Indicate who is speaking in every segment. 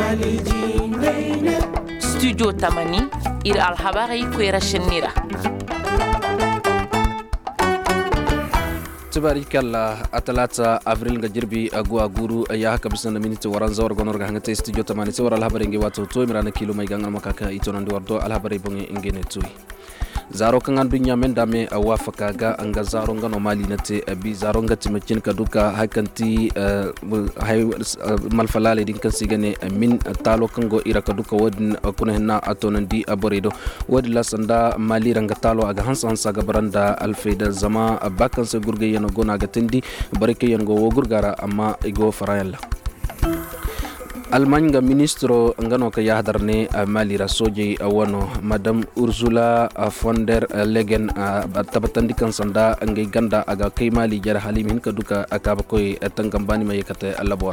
Speaker 1: Studio Tamani ira alhabari kwera shenira.
Speaker 2: Tabarikalla atalata avril nga jirbi agwa guru ya haka bisna minute waran zawar gonor ga hangate studio Tamani sawar alhabari nge wato to mirana kilo mai gangal makaka itonandi wardo alhabari bonge ingene tuy zaro kan dunya men dame awafaka ga anga zaro ngano mali nate abi zaro ngati macin kaduka hakanti malfalale din kan sigane min talo kango ira kaduka wadin kuna henna atonandi aboredo wadla sanda mali ranga talo aga hansan saga baranda alfaida zama abakan se gurge yano gona ga tindi bareke yango wogurgara amma igo farayalla Almanya ministro ngano ka yahdarne mali rasoje awano madam Ursula von der Leyen tabatandi kan sanda ngai ganda aga kai mali jar halimin ka duka akaba koy tangambani may kate labora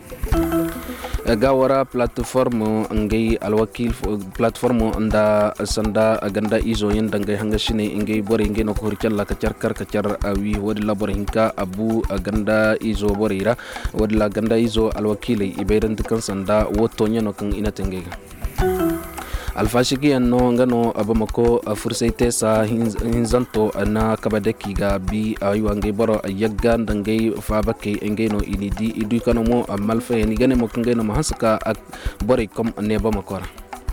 Speaker 2: gawara platform ngai alwakil platform anda sanda ganda izo yenda ngai hanga shine ngai bore ngai no ko hirkalla ka charkar wi wadi labora hinka abu ganda izo borira wadi la ganda izo alwakili ibairan kan sanda woto nyano kan ina tengega alfashiki anno ngano abamako fursaite sa hinzanto na kabadeki ga bi aywange boro yagga ndangai fabake engeno inidi idu kanomo malfa yani gane mo kangeno mahaska bore kom neba makora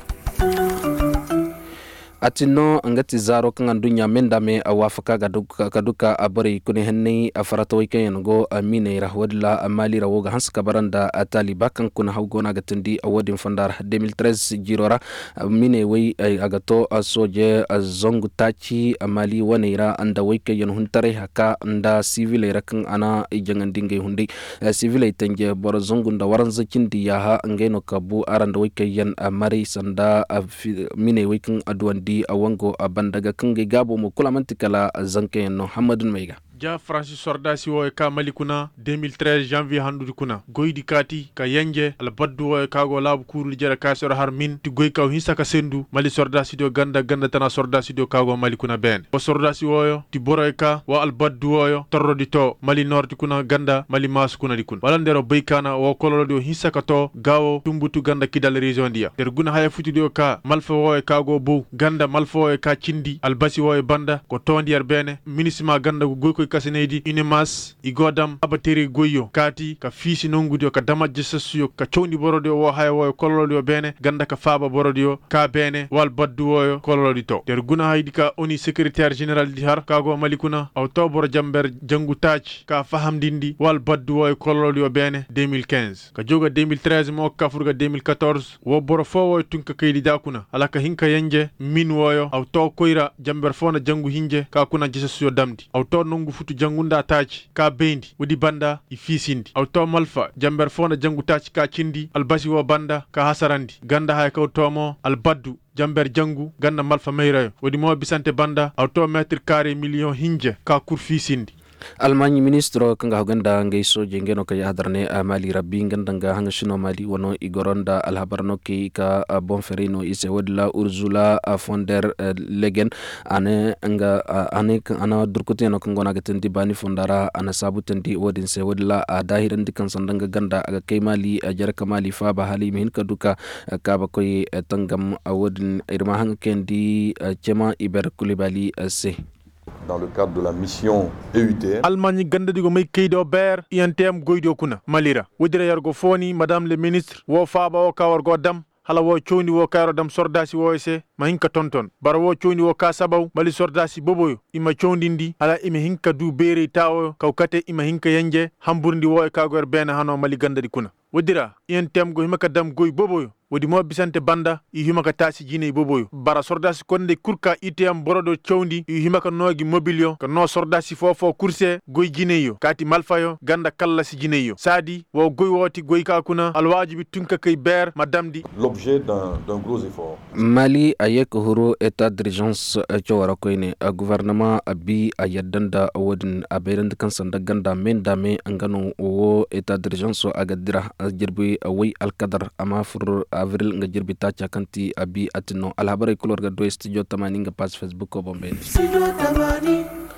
Speaker 2: atino angati zaro kan dunya mendame awafaka kaduka abari kuni henni afarato wikayen go amine rahwadla amali rawoga hanska baranda atali bakan kuna hawgona gatindi awadin fandar 2013 jirora amine wai agato asoje azongu tachi amali wanira anda wikayen huntare haka anda civil rakan ana ijangandinge hundi civil itanje boro zongu nda waranza kindi yaha ngeno kabu aranda wikayen amari sanda mine wikan adwandi awango abandaga kange gabo mo kulamantikala zanke no hamadun maiga
Speaker 3: ja Francis Sordasi wo ka malikuna 2013 janvier handu kuna goydi kati ka yanje al baddu wo ka go labu kurul jara ka sor har min ti goy ka hinsa ka sendu mali Sordasi do ganda tana Sordasi do ka go malikuna ben o Sordasi wo ti boro ka wa al baddu wo torro di to mali norti kuna ganda mali mas kuna di kun walandero beykana wo kololo do hinsa ka to gawo tumbutu ganda kidal region dia der guna haya futi do ka malfa wo ka go bu ganda malfa wo ka cindi al basi wo banda ko tondiyar bene minisma ganda go goy kasenedi inemas igodam abateri goyo kati ka fisi nongudio ka damajje sassuyo ka chowndi borodio wo hay wo kololodi bene ganda ka faaba borodio ka bene wal baddu wo kololodi to der guna haydi ka oni secrétaire général di har kago malikuna octobre jamber jangu tach ka fahamdindi wal baddu wo kololodi bene 2015 ka joga 2013 mo ka furga 2014 wo boro fo wo tunka kaydi dakuna ala ka hinka yanje min woyo auto koira jamber fona jangu hinje ka kuna jessasuyo damdi auto nongu futu jangunda taci ka bendi wodi banda ifisindi auto malfa jamber fona jangu taci ka cindi albasi wo banda ka hasarandi ganda hay ka tomo albaddu jamber jangu ganda malfa mayrayo wodi mo bisante banda auto mètre carré million hinje ka kurfisindi
Speaker 2: Almanya ministro kanga hoganda ngay soje ngeno ka yahdarne mali rabbi ngandanga hanga shino mali wono igoronda alhabarno ki ka bonferino ise wadla Ursula von der Leyen ane nga ana durkuti no kangona gatendi bani fondara ana sabutendi wodin se wadla dahiran dikan sandanga ganda aga kay mali jaraka mali fa ba hali min ka duka ka ba koy tangam wodin irma hanga kendi chema Iber Coulibaly se
Speaker 4: dans le cadre de la mission EUTM.
Speaker 3: Almanya ganda digo may kaydo ber INTM goydo kuna malira wodira yargo foni madame le ministre wo faaba o kawar go dam hala wo chowndi wo kayro dam Sordasi wo se ma hinka tonton bara wo chowndi wo ka sabaw mali Sordasi boboyo ima chowndindi hala ima hinka du bere tawo kawkate ima hinka yanje hamburndi wo ka gor bena hano mali ganda di kuna wodira INTM go himaka dam goy boboyo wodi mo bisante banda i himaka tasi jine boboyo bara Sordasi konde kurka ITM borodo chowndi i himaka nogi mobilio ka no Sordasi fofo kurse goy jineyo kati malfayo ganda kala si jineyo sadi wo goy woti goy ka kuna alwajibi tunka kay ber madamdi
Speaker 4: l'objet d'un gros effort.
Speaker 2: Mali ayek huru état d'urgence chawara koyne gouvernement abi ayaddanda wodin abeyrand kan sanda ganda men dame angano wo état d'urgence agadira jirbi way alqadar ama fur avril nga jirbi tacha kanti abi atino alhabare kulor ga do studio tamani nga page Facebook ko bombe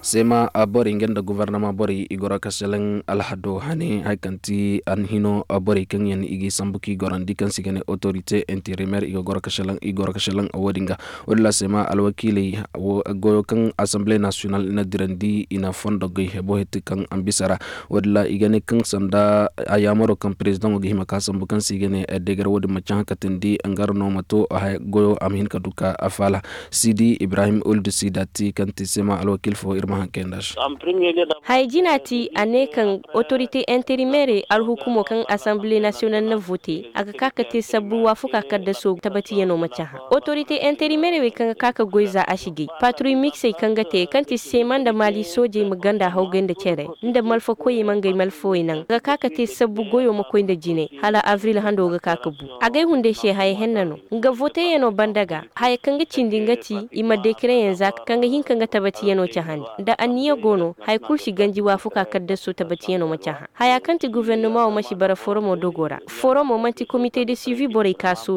Speaker 2: sema abori ngenda gouvernement bori igora kaselang alhado hani haikanti anhino abori kenyan igi sambuki gorandi kan sigene autorité intérimaire igora kaselang awodinga wala sema alwakili goyo kan assemblée nationale na dirandi ina fondo goy hebo heti kan ambisara wala igane kan sanda ayamoro kan president ogi hima kasambukan sigene degar wodi machan katendi angarno mato goyo amhin kaduka afala Sidi Ibrahim Ould Sidati kanti sema alwakil fo irma kendash
Speaker 5: haijinati ane kan autorité intérimaire al hukumo kan assemblée nationale na voté aga kakate sabu wafuka kadda so tabati yano machaha autorité intérimaire we kan kaka goiza ashigi patrouille mixé kangate kanti semanda mali soje maganda hawgende chere nda malfa koyi mangay malfo inan ga kakate sabu goyo makoy nda jine hala avril hando ga kakabu agay hunde she hay hennano nga voté yano bandaga hay kanga cindingati ima décret yanza kanga hin kanga tabati yano chahandi da aniya gono hay kulshi ganji wafuka kadda so tabati yano machaha haya kanti gouvernement o mashi bara forum o dogora forum o manti comité de suivi boray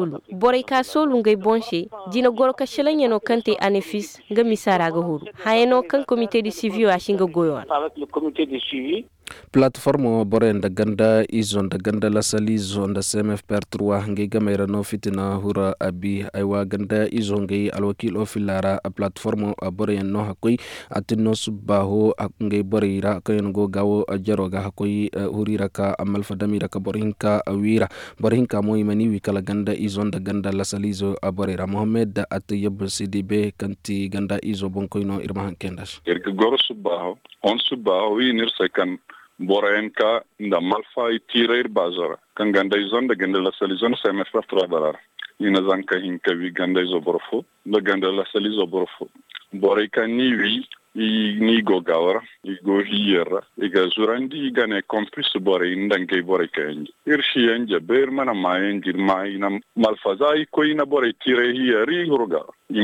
Speaker 5: kasolu ngay bonche jina goro ka shelan yano kante anefis nga misara ga huru hayano kan comité de suivi o ashinga goyo
Speaker 6: avec le comité de suivi
Speaker 2: plateforme boren da ganda izon da ganda la sali zon da CMFPR 3 ngai gamera no fitina hura abi aiwa ganda izon ngai alwakil ofilara a plateforme boren no hakoi atino subaho ngai borira kayen go gawo jaro ga hakoi hurira ka amal fadamira ka borinka awira borinka moy mani wi kala ganda izon da ganda la sali zo aborira Mohamed da atayeb CDB kanti ganda izo bonkoy no irma kendash
Speaker 7: erke goro subaho on subaho wi nir sekan Borenka nda malfa tirer bazara kan ganda izon da ganda la salizon CMFPR 3 barar ina zanka hinka wi ganda izo borfo da ganda la salizo borfo boreka ni ni go gawara i go hiyera iga zurandi gane kompis bore ndange boreka enji irshi enje ber mana maenji maina malfaza ko ina bore tire hiyeri roga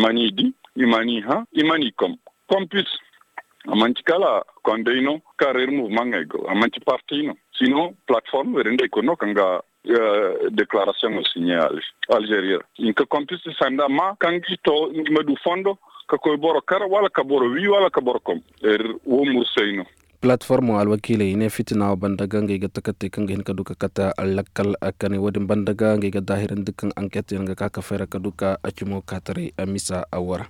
Speaker 7: imani kom kompis amanti kala kondeino career mouvement ego amanti partino sino plateforme rende kono kanga déclaration signal Algérie inka compisi sanda ma kangi to ngimadu fondo ka koy boro kara wala ka boro wi wala ka boro kom wo museino
Speaker 2: platform alwakile ine fitina bandaga ngai ga takate kan hin kaduka kata alakal akane wadin bandaga ngai ga dahiran dukkan enquête nga ka fera kaduka acimo katare amisa awara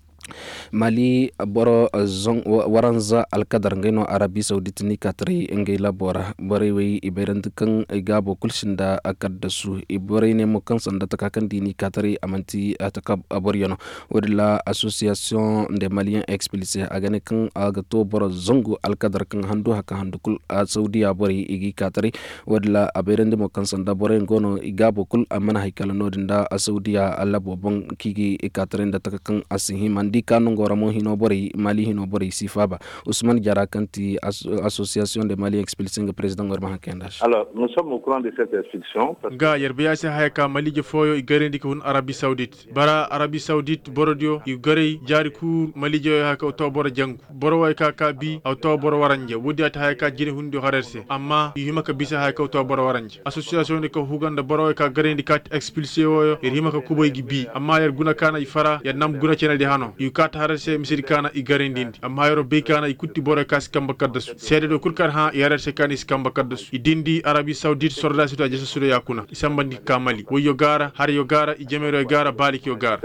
Speaker 2: Mali boro zong waranza alkadar ngeno Arabi Saudite ni katri ngela bora borewi iberandukan igabo kulshinda akadasu iborene mokan sanda takakan dini katri amanti atakab aboriano wadla association des maliens expulsés agane kan agato boro zongo alkadar kan handu haka handukul Saudi abori igi katri wadla aberende mokan sanda bore ngono igabo kul amana haikala nodinda Saudiya alabo bon kigi ikatrenda takakan asihiman di kanu ngoramo hino bori Mali hino bori sifaba Ousmane Diarra kanti association de Mali expulsés président ngorma hakendash.
Speaker 8: Alors nous sommes au courant de cette expulsion
Speaker 3: ga yerbiya se hayka Mali je foyo igarendi ko Arabie Saoudite bara Arabie Saoudite borodio igare jari ku Mali je hayka to boro jangu boro way ka bi aw to boro waranje wodi ata hayka jini hundi harerse amma yimaka bisa hayka to boro waranje association de ko huganda boro way ka garendi kat expulsé woyo yimaka kuboy gi bi amma yer guna kana ifara ya nam guna cena de hano kat harase misiri kana igarendindi amma yoro be kana ikutti boro kas kamba kaddasu sede do kurkar ha yarase kana iskamba kaddasu idindi Arabie Saoudite sorda sito ajesa sudo yakuna isambandi kamali woyo gara har yo gara ijemero gara balik yo gara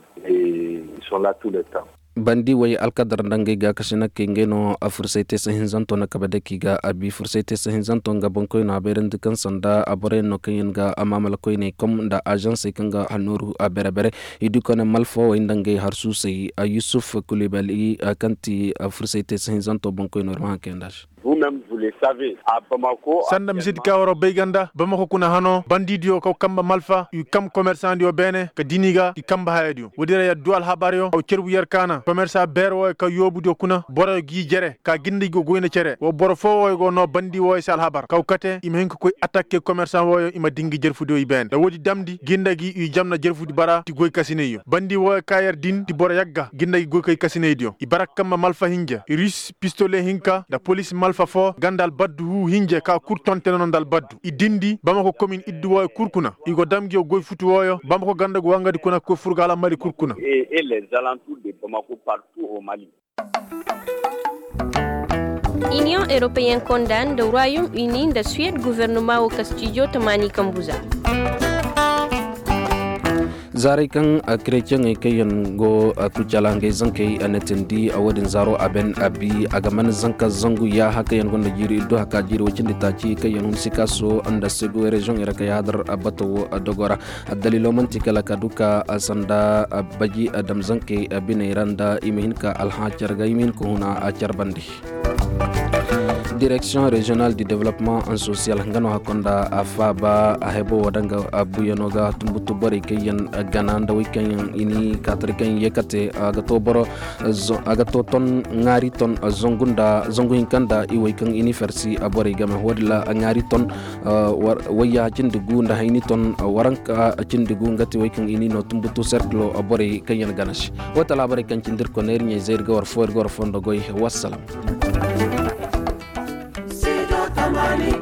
Speaker 8: et ils sont là tout le temps.
Speaker 2: Bandi way alkadar ndange ga kashina kengeno afursaite sahinzanto na kabadeki ga abi fursaite sahinzanto nga bonkoy na berend kan sanda abore no kayen ga amamala koy ne kom da agence kanga hanuru aberebere idukona malfo way ndange harsu say Yusuf Koulibaly kanti fursaite sahinzanto bonkoy normal kendash.
Speaker 8: Vous-même, vous le savez, à Bamako...
Speaker 3: Sanda misid kawro beyganda Bamako kuna hano bandidio ko kamba malfa yu kam commerçant dio bene ka diniga i kamba haydio wodira ya dual habario o cerbu yer kana commerçant berwo ka yobudo kuna boro gi jere ka gindi go goyna cere wo boro fo go no bandi wo sal habar ka kate im hen ko attaquer commerçant wo ima dingi jerfudo i ben da wodi damdi gindagi i jamna jerfudi bara ti goy kasineyo bandi wo ka yer din ti boro yagga gindagi goy kay kasineyo i barak kamba malfa hinja ris pistolet hinka da police fafo gandal baddu hu hinje ka kurtonte non dal baddu i dindi Bamako commune iddu wo kurkuna igo damgi o goy futu woyo Bamako ganda go wangadi kuna ko furgala mali kurkuna
Speaker 8: et les alentours de Bamako partout au Mali.
Speaker 5: Union européenne condamne le Royaume-Uni de Suède gouvernement au Castillo Tamani Kambuza.
Speaker 2: Zare kan chrétien e kayan go kujalange zanke anetendi awadin zaro aben abi agaman zanka zangu ya haka yan gonda jiri do haka jiri wacin ditaci kayan sikaso anda sego region era kay hadar abato dogora dalilo mantikala kaduka asanda baji adam zanke abine randa imehinka alhajar gaimin ko huna acharbandi. Direction régionale du développement social ngano hakonda afaba ahebo wadanga abuyanoga tumbutu bari kayan gananda weekend ini katrikan yekate agato ton ngari ton zonguin kanda iwekan ini versi abori game wadla ngari ton waya cindugu nda hayni ton waranka cindugu ngati weekend ini no tumbutu cercle abori kayan ganash watala bari kan cindir ko nerni zerga war fondo goy wassalam. Tamani